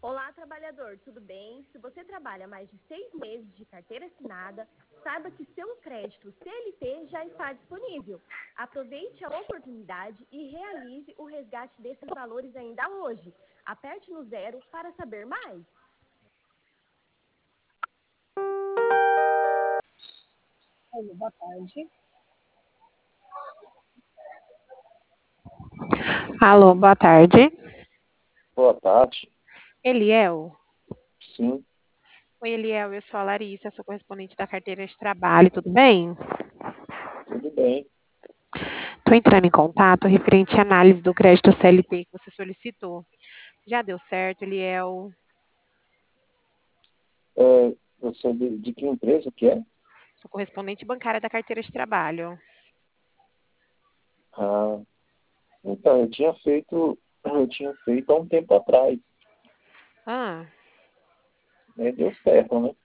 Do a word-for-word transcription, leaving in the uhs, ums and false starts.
Olá, trabalhador, tudo bem? Se você trabalha mais de seis meses de carteira assinada, saiba que seu crédito C L T já está disponível. Aproveite a oportunidade e realize o resgate desses valores ainda hoje. Aperte no zero para saber mais. Alô, boa tarde. Alô, boa tarde. Boa tarde. Eliel? Sim, Oi, Eliel, eu sou a Larissa, sou correspondente da carteira de trabalho, tudo bem? tudo bem. Estou entrando em contato referente à análise do crédito C L T que você solicitou. Já deu certo, Eliel? É, você de, de que empresa que é? Sou correspondente bancária da carteira de trabalho. Ah, então, eu tinha feito, eu tinha feito há um tempo atrás, Ah, né? Deu certo, né?